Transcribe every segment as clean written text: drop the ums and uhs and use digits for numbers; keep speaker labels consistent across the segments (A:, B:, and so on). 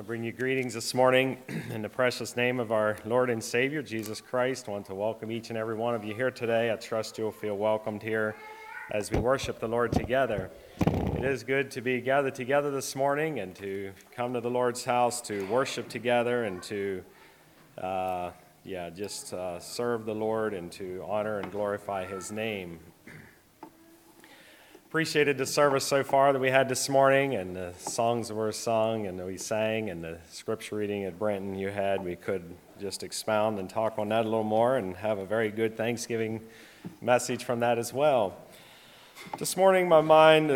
A: bring you greetings this morning in the precious name of our Lord and Savior, Jesus Christ. I want to welcome each and every one of you here today. I trust you'll feel welcomed here as we worship the Lord together. It is good to be gathered together this morning and to come to the Lord's house to worship together and to serve the Lord and to honor and glorify His name. Appreciated the service so far that we had this morning and the songs that were sung and we sang and the scripture reading at Brenton you had. We could just expound and talk on that a little more and have a very good Thanksgiving message from that as well. This morning my mind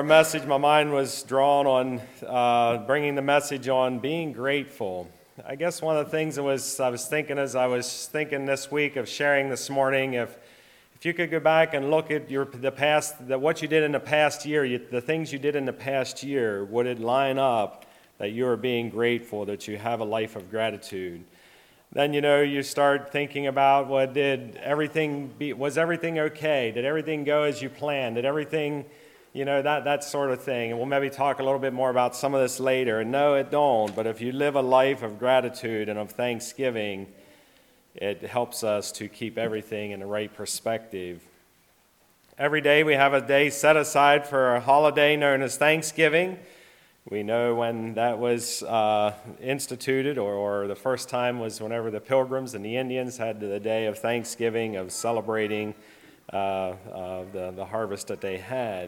A: was drawn on bringing the message on being grateful. I guess one of the things I was thinking as I was thinking this week of sharing this morning, if you could go back and look at what you did in the past year, the things you did in the past year, would it line up that you are being grateful, that you have a life of gratitude? Then, you start thinking about, was everything okay? Did everything go as you planned? Did everything, that sort of thing? And we'll maybe talk a little bit more about some of this later. And no, it don't. But if you live a life of gratitude and of thanksgiving, it helps us to keep everything in the right perspective. Every day we have a day set aside for a holiday known as Thanksgiving. We know when that was instituted, or the first time was whenever the Pilgrims and the Indians had the day of Thanksgiving, of celebrating the harvest that they had.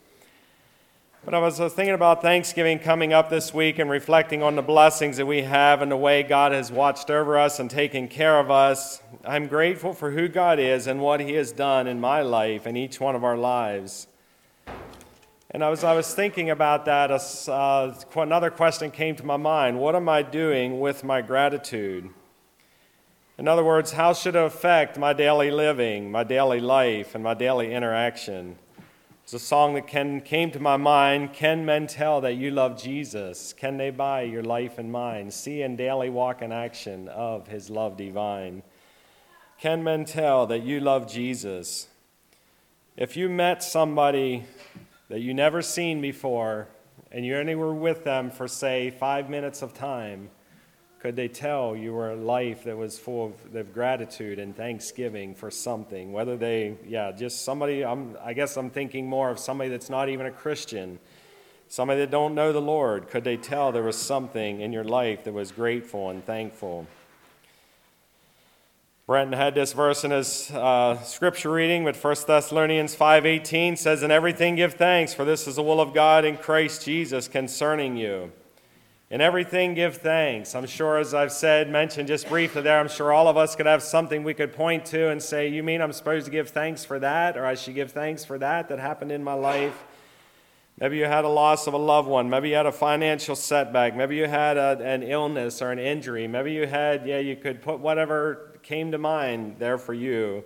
A: But I was thinking about Thanksgiving coming up this week and reflecting on the blessings that we have and the way God has watched over us and taken care of us. I'm grateful for who God is and what He has done in my life and each one of our lives. And as I was thinking about that, another question came to my mind. What am I doing with my gratitude? In other words, how should it affect my daily living, my daily life, and my daily interaction? It's a song that came to my mind. Can men tell that you love Jesus? Can they buy your life and mine? See and daily walk in action of His love divine. Can men tell that you love Jesus? If you met somebody that you never seen before and you only were with them for, say, 5 minutes of time, could they tell you were a life that was full of gratitude and thanksgiving for something? Whether just somebody, I guess I'm thinking more of somebody that's not even a Christian, somebody that don't know the Lord. Could they tell there was something in your life that was grateful and thankful? Brenton had this verse in his scripture reading, but 1 Thessalonians 5:18 says, "In everything give thanks, for this is the will of God in Christ Jesus concerning you." In everything give thanks. I'm sure, as I've mentioned just briefly there, I'm sure all of us could have something we could point to and say, you mean I'm supposed to give thanks for that, or I should give thanks for that happened in my life? Maybe you had a loss of a loved one. Maybe you had a financial setback. Maybe you had an illness or an injury. Maybe you had, you could put whatever came to mind there for you.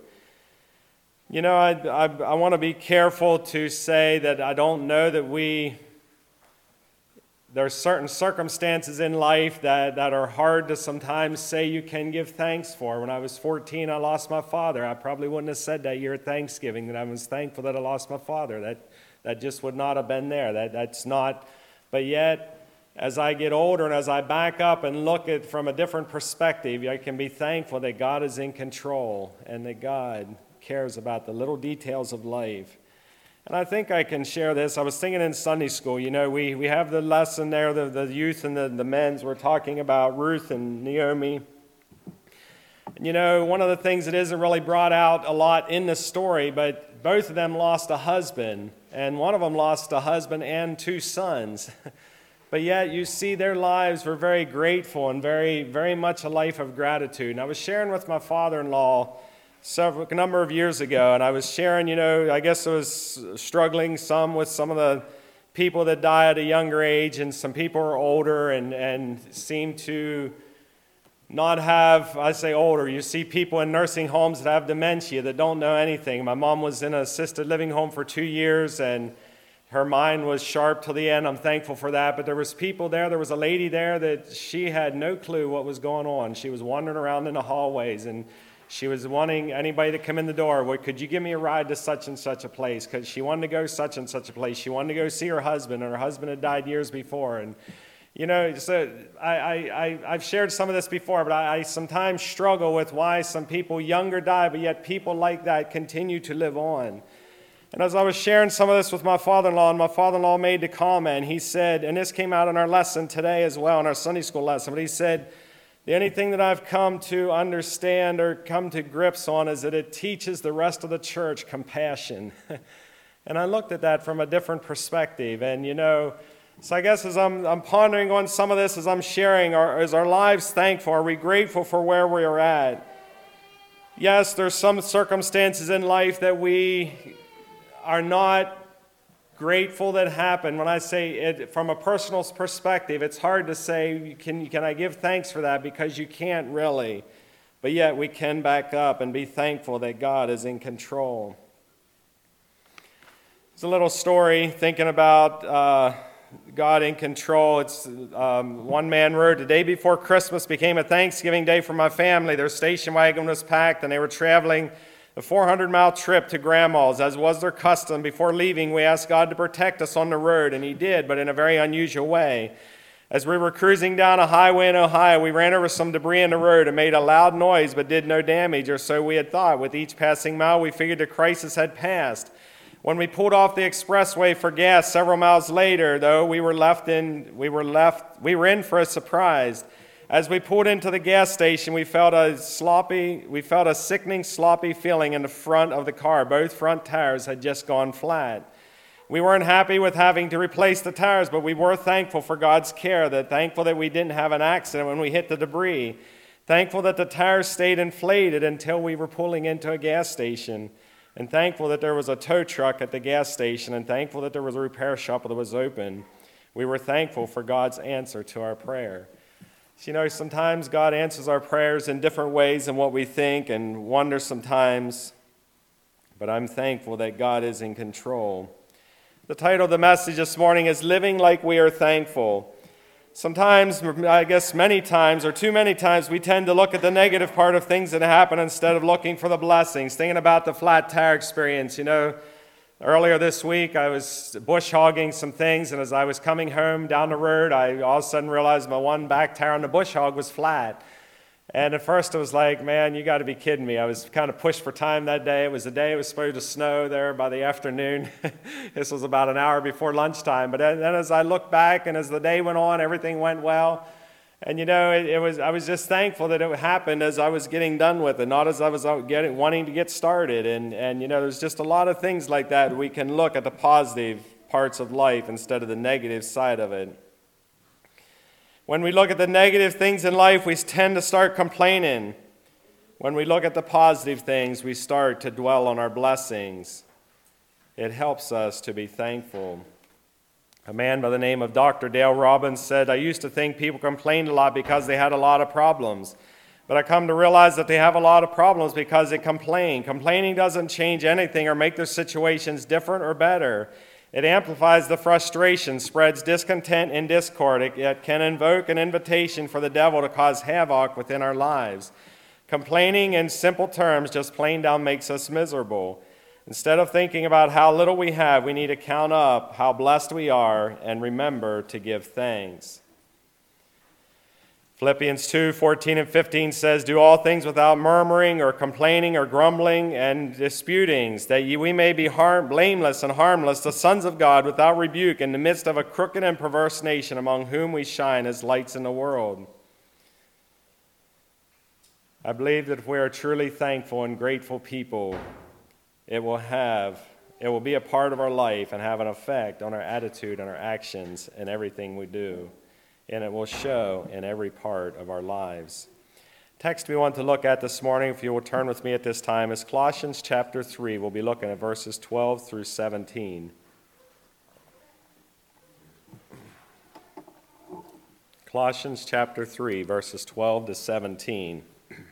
A: I want to be careful to say that I don't know that there are certain circumstances in life that are hard to sometimes say you can give thanks for. When I was 14, I lost my father. I probably wouldn't have said that year at Thanksgiving that I was thankful that I lost my father. That just would not have been there. That's not. But yet, as I get older and as I back up and look at from a different perspective, I can be thankful that God is in control and that God cares about the little details of life. And I think I can share this. I was thinking in Sunday school, we have the lesson there, the youth and the men's. We're talking about Ruth and Naomi. And one of the things that isn't really brought out a lot in this story, but both of them lost a husband, and one of them lost a husband and 2 sons. But yet you see their lives were very grateful and very, very much a life of gratitude. And I was sharing with my father-in-law a number of years ago, and I was sharing, I guess I was struggling with some of the people that die at a younger age, and some people are older and seem to not have, I say older, you see people in nursing homes that have dementia that don't know anything. My mom was in an assisted living home for 2 years, and her mind was sharp till the end. I'm thankful for that. But there was people there. There was a lady there that she had no clue what was going on. She was wandering around in the hallways, and she was wanting anybody to come in the door. Could you give me a ride to such and such a place? Because she wanted to go such and such a place. She wanted to go see her husband, and her husband had died years before. And You know, so I've shared some of this before, but I sometimes struggle with why some people younger die, but yet people like that continue to live on. And as I was sharing some of this with my father-in-law, and my father-in-law made the comment, he said, and this came out in our lesson today as well, in our Sunday school lesson, but he said, the only thing that I've come to understand or come to grips on is that it teaches the rest of the church compassion. And I looked at that from a different perspective. And, you know, so I guess as I'm pondering on some of this, as I'm sharing, is our lives thankful? Are we grateful for where we are at? Yes, there's some circumstances in life that we are not grateful that happen. When I say it from a personal perspective, it's hard to say, can I give thanks for that? Because you can't really. But yet we can back up and be thankful that God is in control. It's a little story thinking about God in control. It's one man wrote, the day before Christmas became a Thanksgiving day for my family. Their station wagon was packed and they were traveling a 400-mile trip to Grandma's. As was their custom, before leaving, we asked God to protect us on the road, and He did, but in a very unusual way. As we were cruising down a highway in Ohio, we ran over some debris in the road and made a loud noise but did no damage, or so we had thought. With each passing mile, we figured the crisis had passed. When we pulled off the expressway for gas several miles later, though, we were in for a surprise. As we pulled into the gas station, we felt a sickening, sloppy feeling in the front of the car. Both front tires had just gone flat. We weren't happy with having to replace the tires, but we were thankful for God's care, thankful that we didn't have an accident when we hit the debris, thankful that the tires stayed inflated until we were pulling into a gas station, and thankful that there was a tow truck at the gas station, and thankful that there was a repair shop that was open. We were thankful for God's answer to our prayer. You know, sometimes God answers our prayers in different ways than what we think and wonder sometimes, but I'm thankful that God is in control. The title of the message this morning is Living Like We Are Thankful. Sometimes, I guess many times or too many times, we tend to look at the negative part of things that happen instead of looking for the blessings, thinking about the flat tire experience. You know, earlier this week, I was bush hogging some things, and as I was coming home down the road, I all of a sudden realized my one back tire on the bush hog was flat. And at first, it was like, man, you got to be kidding me. I was kind of pushed for time that day. It was the day it was supposed to snow there by the afternoon. This was about an hour before lunchtime. But then as I looked back and as the day went on, everything went well. And, you know, I was just thankful that it happened as I was getting done with it, not as I was wanting to get started. And, you know, there's just a lot of things like that. We can look at the positive parts of life instead of the negative side of it. When we look at the negative things in life, we tend to start complaining. When we look at the positive things, we start to dwell on our blessings. It helps us to be thankful. A man by the name of Dr. Dale Robbins said, I used to think people complained a lot because they had a lot of problems. But I come to realize that they have a lot of problems because they complain. Complaining doesn't change anything or make their situations different or better. It amplifies the frustration, spreads discontent and discord. It can invoke an invitation for the devil to cause havoc within our lives. Complaining, in simple terms, just plain down makes us miserable. Instead of thinking about how little we have, we need to count up how blessed we are and remember to give thanks. Philippians 2:14 and 15 says, do all things without murmuring or complaining or grumbling and disputings, that we may be blameless and harmless, the sons of God, without rebuke, in the midst of a crooked and perverse nation, among whom we shine as lights in the world. I believe that if we are truly thankful and grateful people, it will be a part of our life and have an effect on our attitude and our actions and everything we do. And it will show in every part of our lives. Text we want to look at this morning, if you will turn with me at this time, is Colossians chapter 3. We'll be looking at verses 12 through 17. Colossians chapter 3, verses 12 to 17.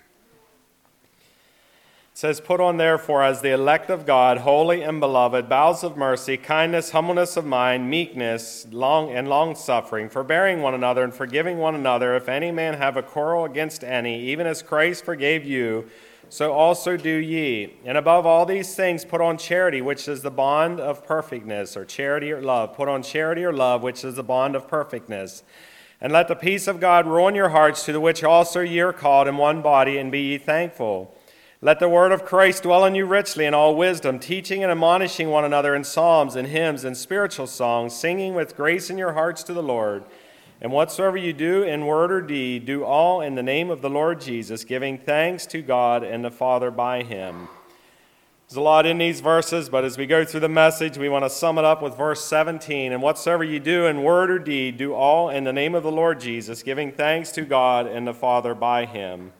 A: It says, put on therefore as the elect of God, holy and beloved, bowels of mercy, kindness, humbleness of mind, meekness, long-suffering, forbearing one another and forgiving one another. If any man have a quarrel against any, even as Christ forgave you, so also do ye. And above all these things put on charity, which is the bond of perfectness, or charity or love. Put on charity or love, which is the bond of perfectness. And let the peace of God rule in your hearts, to the which also ye are called in one body, and be ye thankful. Let the word of Christ dwell in you richly in all wisdom, teaching and admonishing one another in psalms and hymns and spiritual songs, singing with grace in your hearts to the Lord. And whatsoever you do in word or deed, do all in the name of the Lord Jesus, giving thanks to God and the Father by him. There's a lot in these verses, but as we go through the message, we want to sum it up with verse 17. And whatsoever you do in word or deed, do all in the name of the Lord Jesus, giving thanks to God and the Father by him.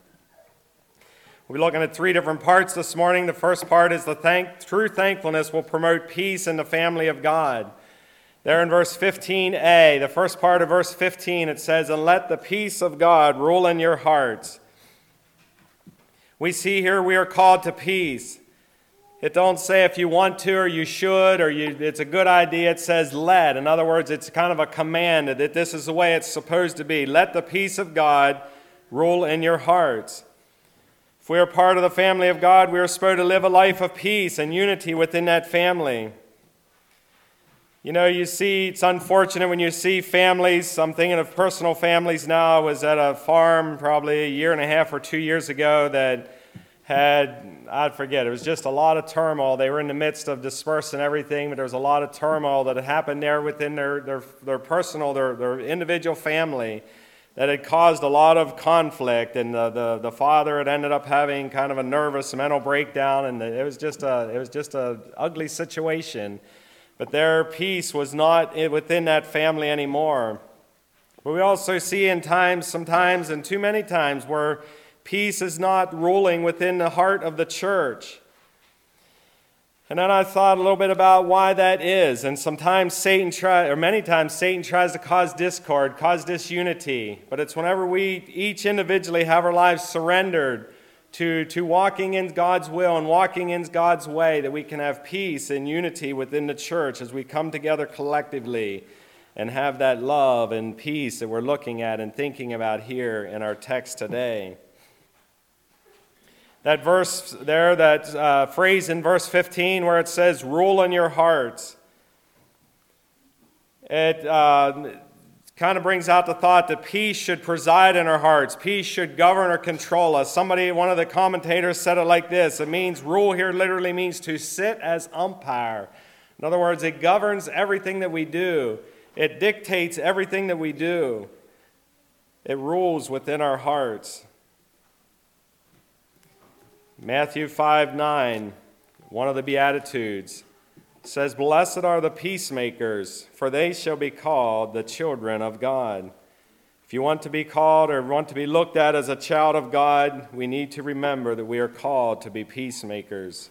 A: We're looking at three different parts this morning. The first part is true thankfulness will promote peace in the family of God. There in verse 15a, the first part of verse 15, it says, and let the peace of God rule in your hearts. We see here we are called to peace. It don't say if you want to or you should or it's a good idea. It says let. In other words, it's kind of a command that this is the way it's supposed to be. Let the peace of God rule in your hearts. If we are part of the family of God, we are supposed to live a life of peace and unity within that family. You know, you see, it's unfortunate when you see families. I'm thinking of personal families now. I was at a farm probably a year and a half or 2 years ago that I forget, it was just a lot of turmoil. They were in the midst of dispersing everything, but there was a lot of turmoil that had happened there within their personal, their individual family that had caused a lot of conflict, and the father had ended up having kind of a nervous mental breakdown, and it was just a ugly situation. But their peace was not within that family anymore. But we also see sometimes, and too many times, where peace is not ruling within the heart of the church. And then I thought a little bit about why that is. And many times Satan tries to cause discord, cause disunity. But it's whenever we each individually have our lives surrendered to walking in God's will and walking in God's way that we can have peace and unity within the church as we come together collectively and have that love and peace that we're looking at and thinking about here in our text today. That verse there, that phrase in verse 15 where it says, rule in your hearts, it kind of brings out the thought that peace should preside in our hearts. Peace should govern or control us. One of the commentators said it like this. It means, rule here literally means to sit as umpire. In other words, it governs everything that we do. It dictates everything that we do. It rules within our hearts. Matthew 5:9, one of the Beatitudes, says, blessed are the peacemakers, for they shall be called the children of God. If you want to be called or want to be looked at as a child of God, we need to remember that we are called to be peacemakers.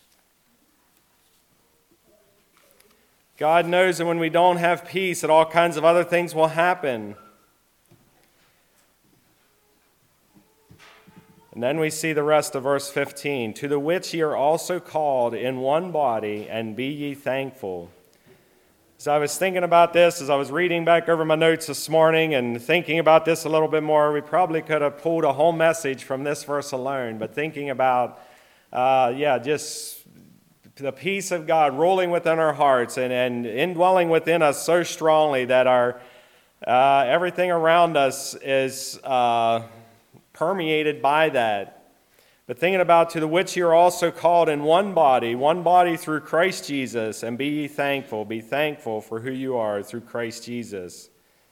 A: God knows that when we don't have peace, that all kinds of other things will happen. And then we see the rest of verse 15. To the which ye are also called in one body, and be ye thankful. As I was thinking about this, as I was reading back over my notes this morning and thinking about this a little bit more, we probably could have pulled a whole message from this verse alone. But thinking about, just the peace of God ruling within our hearts and indwelling within us so strongly that our everything around us is permeated by that. But thinking about to the which you are also called in one body through Christ Jesus, and be ye thankful. Be thankful for who you are through Christ Jesus.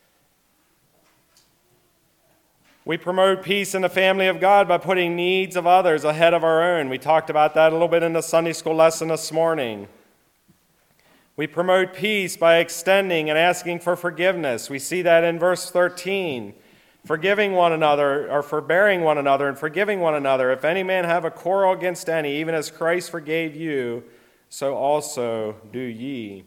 A: We promote peace in the family of God by putting needs of others ahead of our own. We talked about that a little bit in the Sunday school lesson this morning. We promote peace by extending and asking for forgiveness. We see that in verse 13. Forgiving one another, or forbearing one another, and forgiving one another. If any man have a quarrel against any, even as Christ forgave you, so also do ye.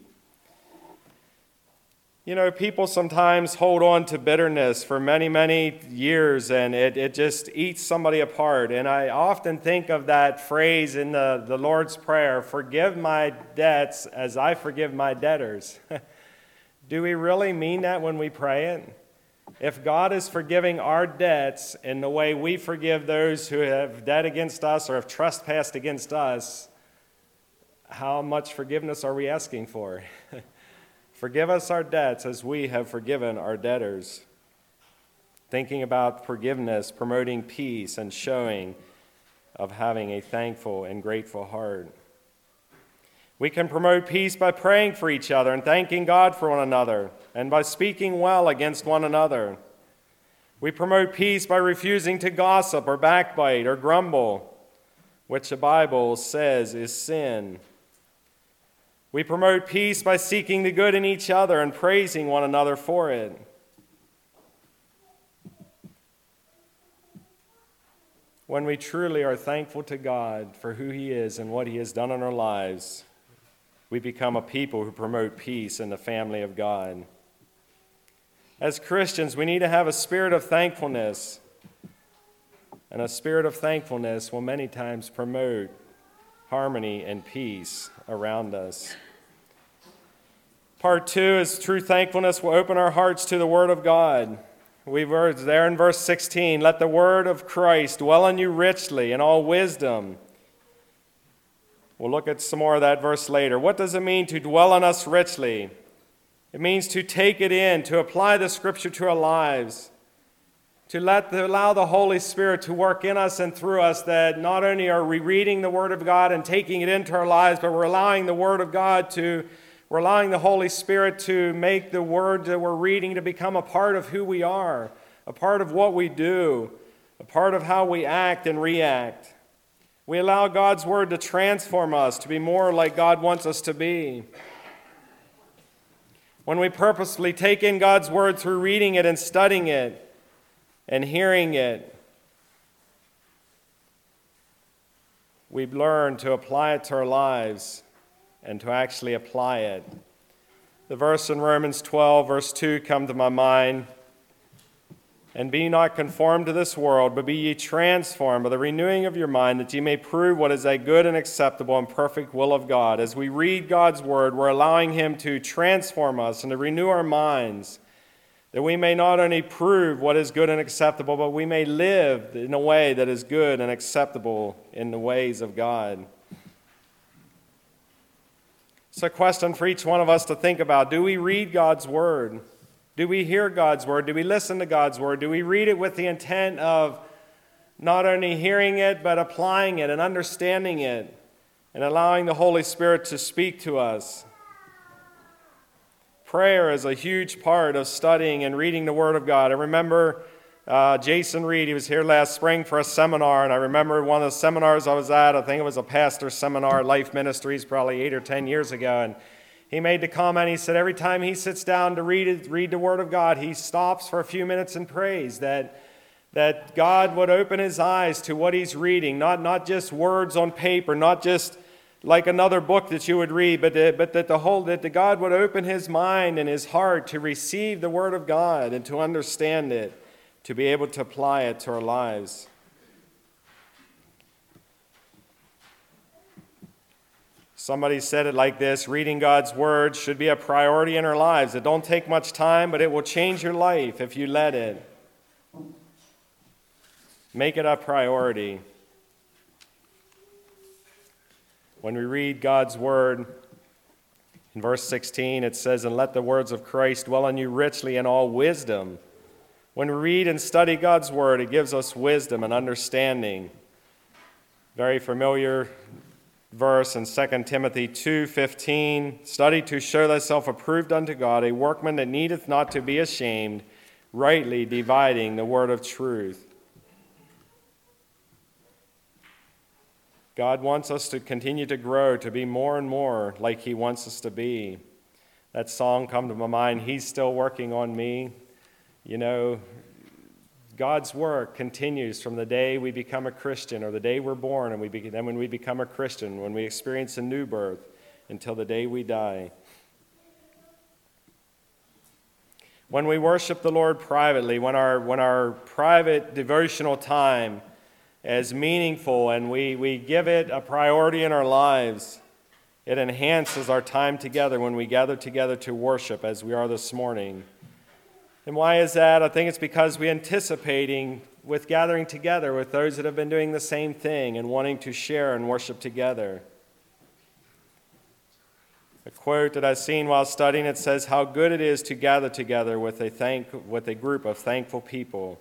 A: You know, people sometimes hold on to bitterness for many, many years, and it just eats somebody apart. And I often think of that phrase in the Lord's Prayer, forgive my debts as I forgive my debtors. Do we really mean that when we pray it? If God is forgiving our debts in the way we forgive those who have debt against us or have trespassed against us, how much forgiveness are we asking for? Forgive us our debts as we have forgiven our debtors. thinking about forgiveness, promoting peace, and showing of having a thankful and grateful heart. We can promote peace by praying for each other and thanking God for one another, and by speaking well against one another. We promote peace by refusing to gossip or backbite or grumble, which the Bible says is sin. We promote peace by seeking the good in each other and praising one another for it. When we truly are thankful to God for who He is and what He has done in our lives, we become a people who promote peace in the family of God. As Christians, we need to have a spirit of thankfulness, and a spirit of thankfulness will many times promote harmony and peace around us. Part 2 is true thankfulness will open our hearts to the Word of God. We were there in verse 16, let the word of Christ dwell in you richly in all wisdom. We'll look at some more of that verse later. What does it mean to dwell in us richly? It means to take it in, to apply the Scripture to our lives, to allow the Holy Spirit to work in us and through us, that not only are we reading the Word of God and taking it into our lives, but we're allowing the Word of God we're allowing the Holy Spirit to make the Word that we're reading to become a part of who we are, a part of what we do, a part of how we act and react. We allow God's Word to transform us to be more like God wants us to be. When we purposefully take in God's Word through reading it and studying it and hearing it, we learn to apply it to our lives and to actually apply it. The verse in Romans 12, verse 2, come to my mind. And be not conformed to this world, but be ye transformed by the renewing of your mind, that ye may prove what is that good and acceptable and perfect will of God. As we read God's word, we're allowing Him to transform us and to renew our minds, that we may not only prove what is good and acceptable, but we may live in a way that is good and acceptable in the ways of God. It's a question for each one of us to think about. Do we read God's word? Do we hear God's word? Do we listen to God's word? Do we read it with the intent of not only hearing it, but applying it and understanding it and allowing the Holy Spirit to speak to us? Prayer is a huge part of studying and reading the Word of God. I remember Jason Reed, he was here last spring for a seminar, and I remember one of the seminars I was at, I think it was a pastor's seminar at Life Ministries probably 8 or 10 years ago, and he made the comment, he said every time he sits down to read the Word of God, he stops for a few minutes and prays that God would open his eyes to what he's reading, not just words on paper, not just like another book that you would read, but that God would open his mind and his heart to receive the Word of God and to understand it, to be able to apply it to our lives. Somebody said it like this: reading God's Word should be a priority in our lives. It don't take much time, but it will change your life if you let it. Make it a priority. When we read God's Word, in verse 16 it says, and let the words of Christ dwell in you richly in all wisdom. When we read and study God's Word, it gives us wisdom and understanding. Very familiar verse in 2 Timothy 2:15, study to show thyself approved unto God, a workman that needeth not to be ashamed, rightly dividing the word of truth. God wants us to continue to grow, to be more and more like He wants us to be. That song come to my mind, He's still working on me. You know, God's work continues from the day we become a Christian, or the day we're born, and then when we become a Christian, when we experience a new birth, until the day we die. When we worship the Lord privately, when our private devotional time is meaningful and we give it a priority in our lives, it enhances our time together when we gather together to worship as we are this morning. And why is that? I think it's because we're anticipating with gathering together with those that have been doing the same thing and wanting to share and worship together. A quote that I've seen while studying, it says, "How good it is to gather together with a group of thankful people."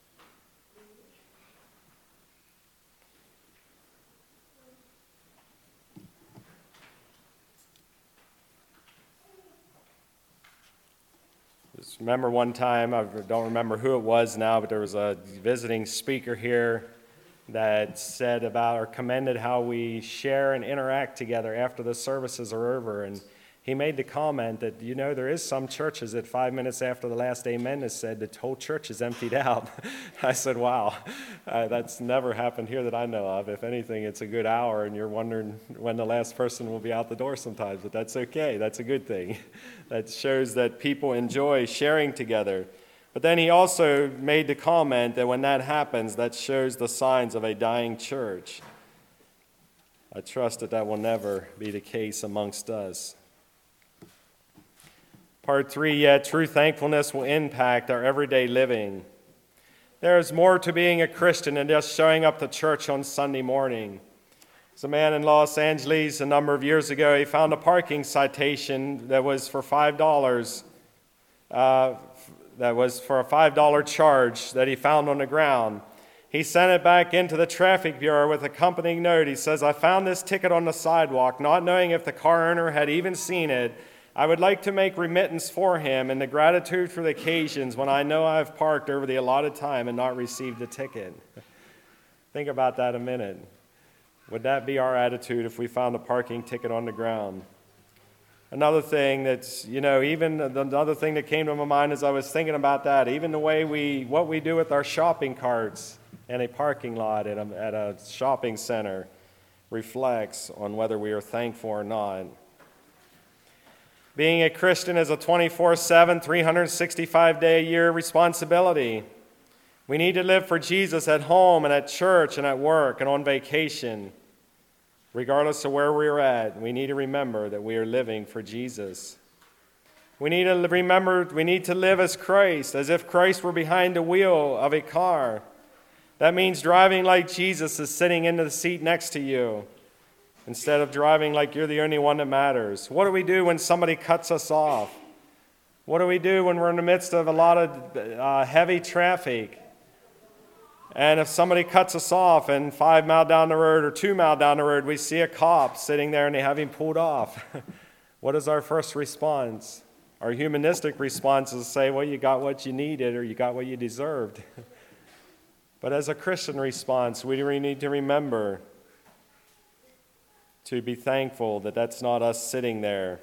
A: Just remember one time, I don't remember who it was now, but there was a visiting speaker here that said about or commended how we share and interact together after the services are over. And he made the comment that, there is some churches that 5 minutes after the last amen is said, the whole church is emptied out. I said, wow, that's never happened here that I know of. If anything, it's a good hour, and you're wondering when the last person will be out the door sometimes, but that's okay. That's a good thing. That shows that people enjoy sharing together. But then he also made the comment that when that happens, that shows the signs of a dying church. I trust that will never be the case amongst us. Part 3, yet true thankfulness will impact our everyday living. There is more to being a Christian than just showing up to church on Sunday morning. There's a man in Los Angeles a number of years ago. He found a parking citation that was for $5. That was for a $5 charge that he found on the ground. He sent it back into the traffic bureau with accompanying note. He says, "I found this ticket on the sidewalk, not knowing if the car owner had even seen it. I would like to make remittance for him in the gratitude for the occasions when I know I've parked over the allotted time and not received a ticket." Think about that a minute. Would that be our attitude if we found a parking ticket on the ground? Another thing that's, even another thing that came to my mind as I was thinking about that, even the way what we do with our shopping carts in a parking lot at a shopping center reflects on whether we are thankful or not. Being a Christian is a 24/7, 365-day-a-year responsibility. We need to live for Jesus at home and at church and at work and on vacation. Regardless of where we're at, we need to remember that we are living for Jesus. We need to remember we need to live as Christ, as if Christ were behind the wheel of a car. That means driving like Jesus is sitting in the seat next to you, instead of driving like you're the only one that matters. What do we do when somebody cuts us off? What do we do when we're in the midst of a lot of heavy traffic? And if somebody cuts us off and 5 miles down the road or 2 miles down the road, we see a cop sitting there and they have him pulled off. What is our first response? Our humanistic response is to say, well, you got what you needed or you got what you deserved. But as a Christian response, we need to remember to be thankful that that's not us sitting there.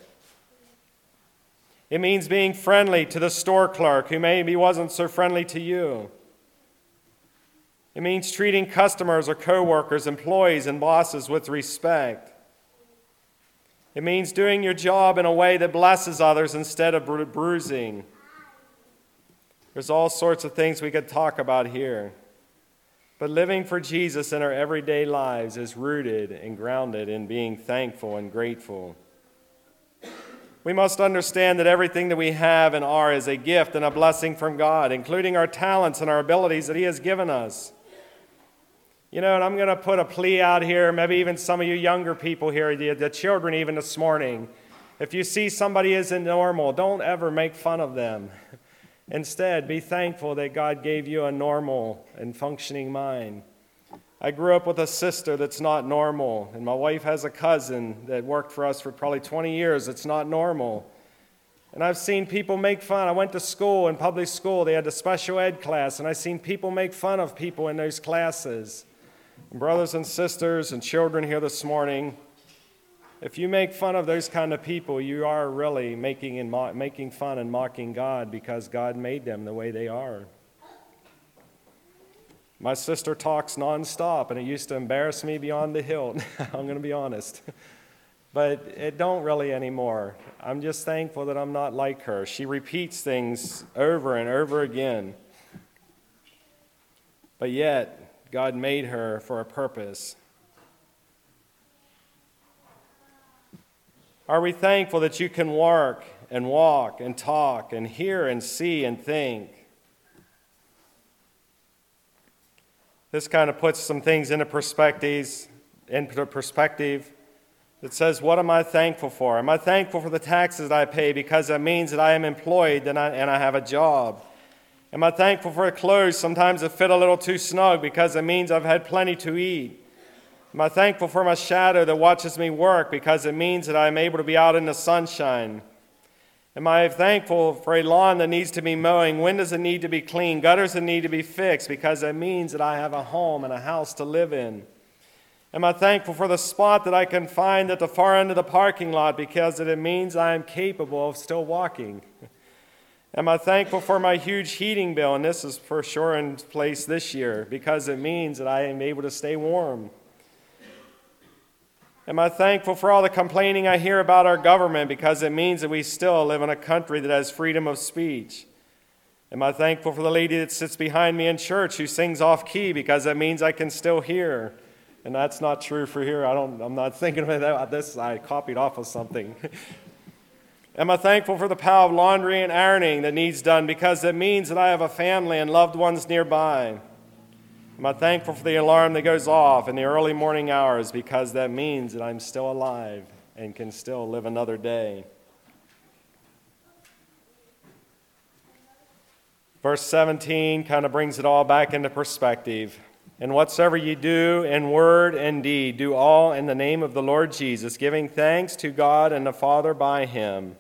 A: It means being friendly to the store clerk who maybe wasn't so friendly to you. It means treating customers or coworkers, employees, and bosses with respect. It means doing your job in a way that blesses others instead of bruising. There's all sorts of things we could talk about here. But living for Jesus in our everyday lives is rooted and grounded in being thankful and grateful. We must understand that everything that we have and are is a gift and a blessing from God, including our talents and our abilities that He has given us. And I'm going to put a plea out here, maybe even some of you younger people here, the children even this morning. If you see somebody isn't normal, don't ever make fun of them. Instead, be thankful that God gave you a normal and functioning mind. I grew up with a sister that's not normal, and my wife has a cousin that worked for us for probably 20 years that's not normal. And I've seen people make fun. I went to school, in public school, they had a special ed class, and I've seen people make fun of people in those classes. And brothers and sisters and children here this morning, if you make fun of those kind of people, you are really making fun and mocking God because God made them the way they are. My sister talks nonstop, and it used to embarrass me beyond the hilt. I'm going to be honest. But it don't really anymore. I'm just thankful that I'm not like her. She repeats things over and over again. But yet, God made her for a purpose. Are we thankful that you can work and walk and talk and hear and see and think? This kind of puts some things into perspective. It says, what am I thankful for? Am I thankful for the taxes that I pay because that means that I am employed and I have a job? Am I thankful for the clothes sometimes that fit a little too snug because it means I've had plenty to eat? Am I thankful for my shadow that watches me work because it means that I'm able to be out in the sunshine? Am I thankful for a lawn that needs to be mowing, windows that need to be cleaned, gutters that need to be fixed because it means that I have a home and a house to live in? Am I thankful for the spot that I can find at the far end of the parking lot because it means I am capable of still walking? Am I thankful for my huge heating bill, and this is for sure in place this year, because it means that I am able to stay warm? Am I thankful for all the complaining I hear about our government because it means that we still live in a country that has freedom of speech? Am I thankful for the lady that sits behind me in church who sings off key because that means I can still hear? And that's not true for here. I'm not thinking about this. I copied off of something. Am I thankful for the pile of laundry and ironing that needs done because it means that I have a family and loved ones nearby? Am I thankful for the alarm that goes off in the early morning hours because that means that I'm still alive and can still live another day? Verse 17 kind of brings it all back into perspective. And whatsoever ye do in word and deed, do all in the name of the Lord Jesus, giving thanks to God and the Father by him.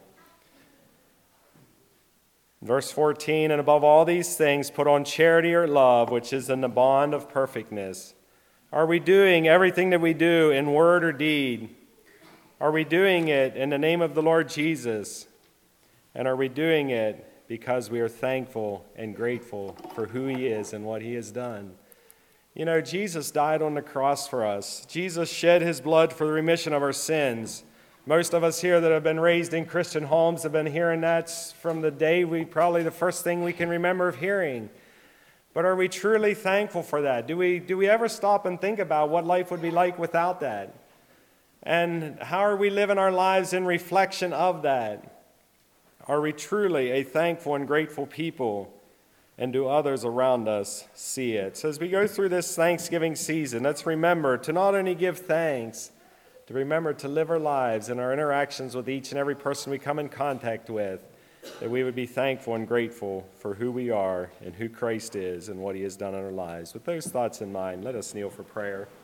A: Verse 14, and above all these things, put on charity or love, which is in the bond of perfectness. Are we doing everything that we do in word or deed? Are we doing it in the name of the Lord Jesus? And are we doing it because we are thankful and grateful for who he is and what he has done? You know, Jesus died on the cross for us. Jesus shed his blood for the remission of our sins. Most of us here that have been raised in Christian homes have been hearing that from the day probably the first thing we can remember of hearing. But are we truly thankful for that? Do we ever stop and think about what life would be like without that? And how are we living our lives in reflection of that? Are we truly a thankful and grateful people? And do others around us see it? So as we go through this Thanksgiving season, let's remember to not only give thanks, to remember to live our lives and our interactions with each and every person we come in contact with, that we would be thankful and grateful for who we are and who Christ is and what he has done in our lives. With those thoughts in mind, let us kneel for prayer.